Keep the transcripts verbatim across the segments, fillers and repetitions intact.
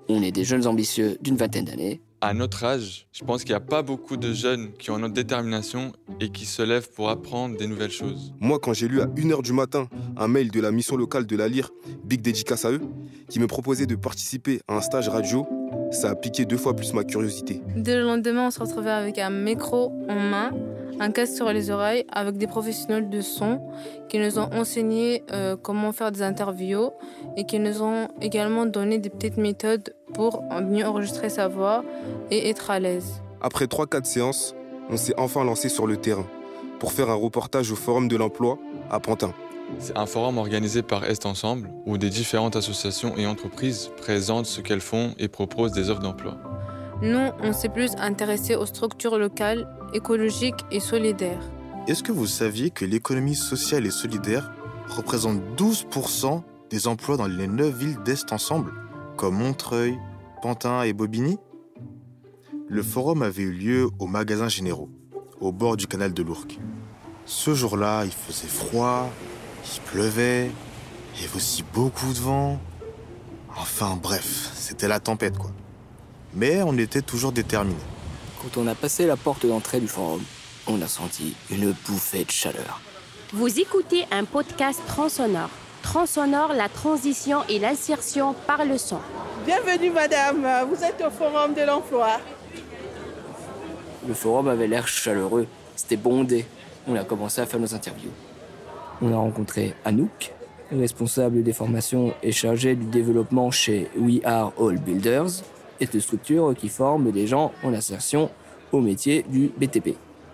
On est des jeunes ambitieux d'une vingtaine d'années. À notre âge, je pense qu'il n'y a pas beaucoup de jeunes qui ont notre détermination et qui se lèvent pour apprendre des nouvelles choses. Moi, quand j'ai lu à une heure du matin un mail de la mission locale de la L I R, big dédicace à eux, qui me proposait de participer à un stage radio, ça a piqué deux fois plus ma curiosité. Dès le lendemain, on se retrouvait avec un micro en main, un casque sur les oreilles, avec des professionnels de son qui nous ont enseigné euh, comment faire des interviews et qui nous ont également donné des petites méthodes pour mieux enregistrer sa voix et être à l'aise. Après trois quatre séances, on s'est enfin lancé sur le terrain pour faire un reportage au Forum de l'Emploi à Pantin. C'est un forum organisé par Est Ensemble où des différentes associations et entreprises présentent ce qu'elles font et proposent des offres d'emploi. Nous, on s'est plus intéressé aux structures locales, écologiques et solidaires. Est-ce que vous saviez que l'économie sociale et solidaire représente douze pour cent des emplois dans les neuf villes d'Est Ensemble, comme Montreuil, Pantin et Bobigny? Le forum avait eu lieu aux magasins généraux, au bord du canal de l'Ourcq. Ce jour-là, il faisait froid, il pleuvait, il y avait aussi beaucoup de vent. Enfin bref, c'était la tempête quoi. Mais on était toujours déterminés. Quand on a passé la porte d'entrée du forum, on a senti une bouffée de chaleur. Vous écoutez un podcast Transonore. Transonore, la transition et l'insertion par le son. Bienvenue madame, vous êtes au Forum de l'Emploi. Le forum avait l'air chaleureux, c'était bondé. On a commencé à faire nos interviews. On a rencontré Anouk, responsable des formations et chargée du développement chez We Are All Builders, et de structure qui forme des gens en insertion au métier du B T P.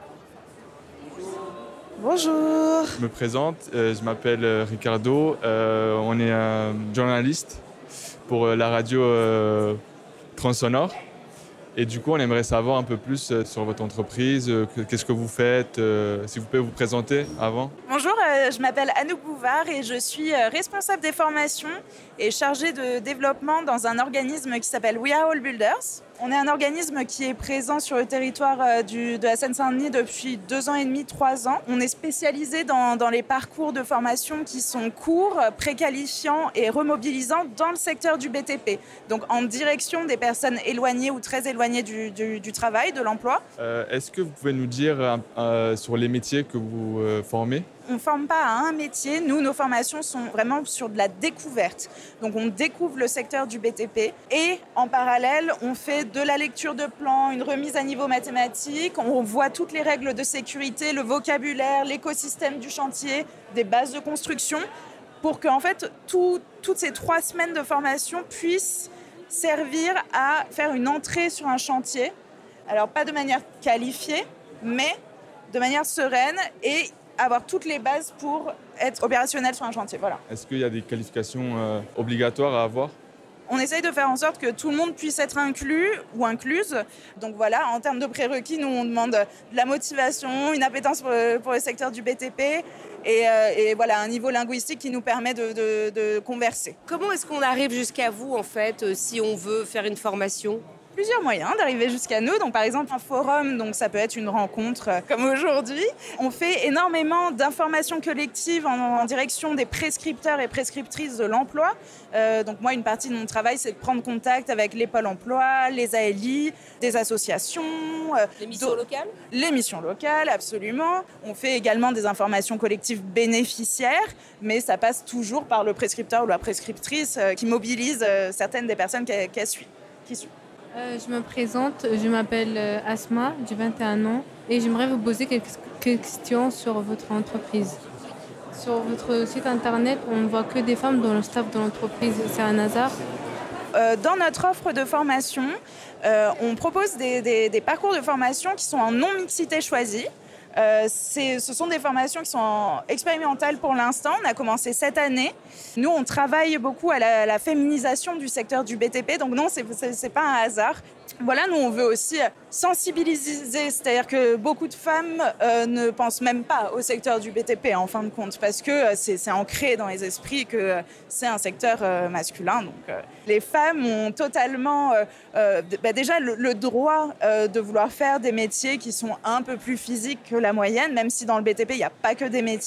Bonjour. Je me présente, euh, je m'appelle euh, Ricardo, euh, on est un journaliste pour euh, la radio euh, Transonore. Et du coup, on aimerait savoir un peu plus euh, sur votre entreprise, euh, qu'est-ce que vous faites, euh, si vous pouvez vous présenter avant. Bonjour, euh, je m'appelle Anouk Bouvard et je suis euh, responsable des formations et chargée de développement dans un organisme qui s'appelle We Are All Builders. On est un organisme qui est présent sur le territoire euh, du, de la Seine-Saint-Denis depuis deux ans et demi, trois ans. On est spécialisé dans, dans les parcours de formation qui sont courts, préqualifiants et remobilisants dans le secteur du B T P. Donc en direction des personnes éloignées ou très éloignées du, du, du travail, de l'emploi. Euh, est-ce que vous pouvez nous dire euh, euh, sur les métiers que vous euh, formez ? On ne forme pas à un métier. Nous, nos formations sont vraiment sur de la découverte. Donc, on découvre le secteur du B T P et en parallèle, on fait de la lecture de plans, une remise à niveau mathématique. On voit toutes les règles de sécurité, le vocabulaire, l'écosystème du chantier, des bases de construction pour que, en fait, tout, toutes ces trois semaines de formation puissent servir à faire une entrée sur un chantier. Alors, pas de manière qualifiée, mais de manière sereine et avoir toutes les bases pour être opérationnel sur un chantier. Voilà. Est-ce qu'il y a des qualifications euh, obligatoires à avoir ? On essaye de faire en sorte que tout le monde puisse être inclus ou incluse. Donc voilà, en termes de prérequis, nous on demande de la motivation, une appétence pour le, pour le secteur du B T P et, euh, et voilà, un niveau linguistique qui nous permet de, de, de converser. Comment est-ce qu'on arrive jusqu'à vous en fait, euh, si on veut faire une formation ? Plusieurs moyens d'arriver jusqu'à nous. Donc, par exemple, un forum, donc ça peut être une rencontre euh, comme aujourd'hui. On fait énormément d'informations collectives en, en direction des prescripteurs et prescriptrices de l'emploi. Euh, donc, moi, une partie de mon travail, c'est de prendre contact avec les pôles emploi, les A L I, des associations. Euh, les missions locales ? Les missions locales, absolument. On fait également des informations collectives bénéficiaires, mais ça passe toujours par le prescripteur ou la prescriptrice euh, qui mobilise euh, certaines des personnes qu'elle, qu'elle suit, qui suit. Euh, je me présente, je m'appelle euh, Asma, j'ai vingt et un ans et j'aimerais vous poser quelques questions sur votre entreprise. Sur votre site internet, on ne voit que des femmes dans le staff de l'entreprise. C'est un hasard ? euh, Dans notre offre de formation, euh, on propose des, des, des parcours de formation qui sont en non-mixité choisie. Euh, c'est, ce sont des formations qui sont expérimentales pour l'instant. On a commencé cette année. Nous, on travaille beaucoup à la, à la féminisation du secteur du B T P. Donc non, c'est, c'est, c'est pas un hasard. Voilà, nous, on veut aussi sensibiliser. C'est-à-dire que beaucoup de femmes euh, ne pensent même pas au secteur du B T P, en fin de compte, parce que euh, c'est, c'est ancré dans les esprits que euh, c'est un secteur euh, masculin. Donc, euh, les femmes ont totalement euh, euh, bah déjà le, le droit euh, de vouloir faire des métiers qui sont un peu plus physiques que la moyenne, même si dans le B T P, il n'y a pas que des métiers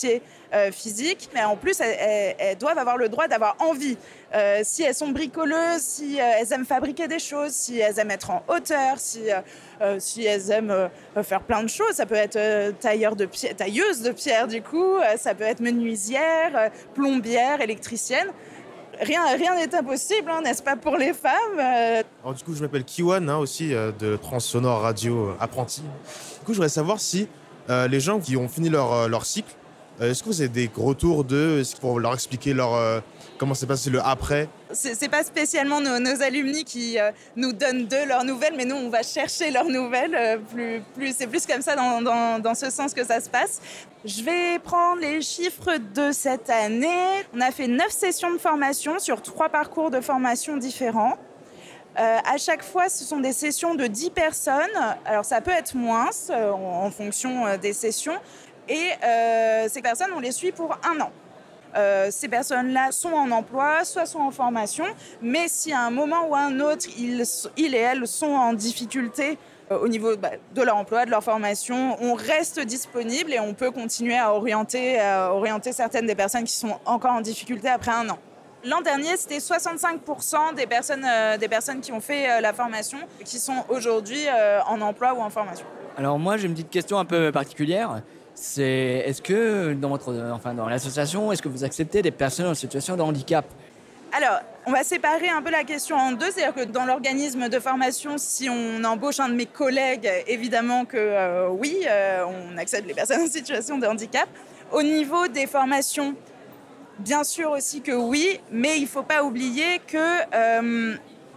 euh, physique, mais en plus, elles, elles, elles doivent avoir le droit d'avoir envie. Euh, si elles sont bricoleuses, si euh, elles aiment fabriquer des choses, si elles aiment être en hauteur, si, euh, euh, si elles aiment euh, faire plein de choses. Ça peut être euh, tailleur de pierre, tailleuse de pierre, du coup, euh, ça peut être menuisière, euh, plombière, électricienne. Rien, rien n'est impossible, hein, n'est-ce pas, pour les femmes euh... Alors du coup, je m'appelle Kiwan, hein, aussi euh, de Transsonore Radio euh, apprenti. Du coup, je voudrais savoir si euh, les gens qui ont fini leur, euh, leur cycle, euh, est-ce que vous avez des retours d'eux pour leur expliquer leur, euh, comment s'est passé le après? C'est, c'est pas spécialement nos, nos alumni qui euh, nous donnent de leurs nouvelles, mais nous, on va chercher leurs nouvelles. Euh, plus, plus, c'est plus comme ça dans, dans, dans ce sens que ça se passe. Je vais prendre les chiffres de cette année. On a fait neuf sessions de formation sur trois parcours de formation différents. Euh, à chaque fois, ce sont des sessions de dix personnes. Alors, ça peut être moins euh, en, en fonction euh, des sessions. Et euh, ces personnes, on les suit pour un an. Euh, ces personnes-là sont en emploi, soit sont en formation, mais si à un moment ou à un autre, ils, ils et elles sont en difficulté euh, au niveau bah, de leur emploi, de leur formation, on reste disponible et on peut continuer à orienter, à orienter certaines des personnes qui sont encore en difficulté après un an. L'an dernier, c'était soixante-cinq pour cent des personnes, euh, des personnes qui ont fait euh, la formation qui sont aujourd'hui euh, en emploi ou en formation. Alors moi, j'ai une petite question un peu particulière. C'est, est-ce que dans, votre, enfin, dans l'association, est-ce que vous acceptez des personnes en situation de handicap ? Alors, on va séparer un peu la question en deux. C'est-à-dire que dans l'organisme de formation, si on embauche un de mes collègues, évidemment que euh, oui, euh, on accepte les personnes en situation de handicap. Au niveau des formations, bien sûr aussi que oui, mais il ne faut pas oublier que euh,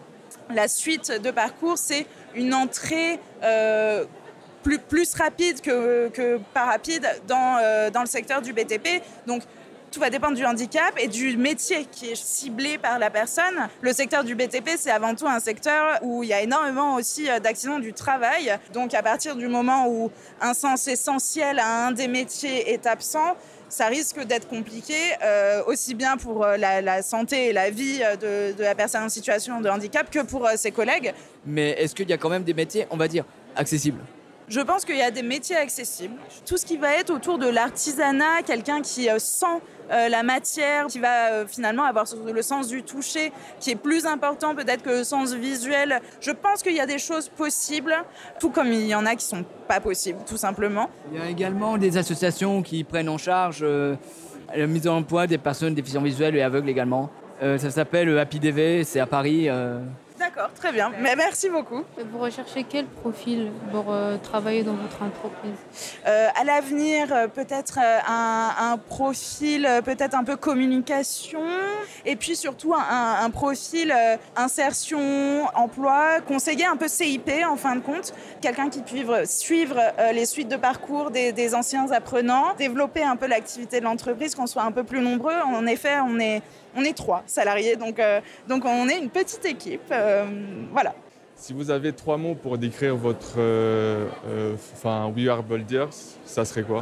la suite de parcours, c'est une entrée euh, plus, plus rapide que, que pas rapide dans, euh, dans le secteur du B T P. Donc, tout va dépendre du handicap et du métier qui est ciblé par la personne. Le secteur du B T P, c'est avant tout un secteur où il y a énormément aussi d'accidents du travail. Donc, à partir du moment où un sens essentiel à un des métiers est absent, ça risque d'être compliqué, euh, aussi bien pour la, la santé et la vie de, de la personne en situation de handicap que pour ses collègues. Mais est-ce qu'il y a quand même des métiers, on va dire, accessibles ? Je pense qu'il y a des métiers accessibles. Tout ce qui va être autour de l'artisanat, quelqu'un qui euh, sent euh, la matière, qui va euh, finalement avoir le sens du toucher, qui est plus important peut-être que le sens visuel. Je pense qu'il y a des choses possibles, tout comme il y en a qui ne sont pas possibles, tout simplement. Il y a également des associations qui prennent en charge euh, la mise en emploi des personnes déficientes visuelles et aveugles également. Euh, ça s'appelle Happy D V, c'est à Paris. Euh... D'accord, très bien. Mais merci beaucoup. Vous recherchez quel profil pour euh, travailler dans votre entreprise ? euh, À l'avenir, euh, peut-être euh, un, un profil euh, peut-être un peu communication et puis surtout un, un profil euh, insertion, emploi, conseiller un peu C I P en fin de compte. Quelqu'un qui puisse suivre euh, les suites de parcours des, des anciens apprenants, développer un peu l'activité de l'entreprise, qu'on soit un peu plus nombreux. En effet, on est... On est trois salariés, donc, euh, donc on est une petite équipe. Euh, voilà. Si vous avez trois mots pour décrire votre euh, euh, enfin, We Are Builders, ça serait quoi ?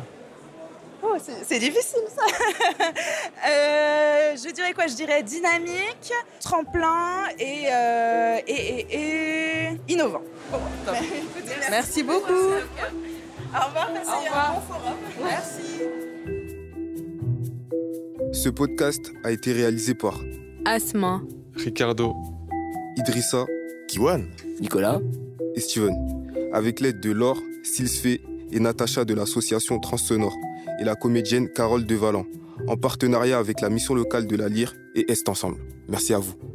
Oh, c'est, c'est difficile ça. euh, je dirais quoi ? Je dirais dynamique, tremplin et, euh, et, et, et innovant. Bon, écoutez, merci, merci beaucoup. Au revoir, passez Au revoir. Un bon forum. Merci. Ce podcast a été réalisé par Asma, Ricardo, Idrissa, Kiwan, Nicolas et Steven, avec l'aide de Laure, Silsfé et Natacha de l'association Transsonore et la comédienne Carole Devalan, en partenariat avec la mission locale de la Lyre et Est Ensemble. Merci à vous.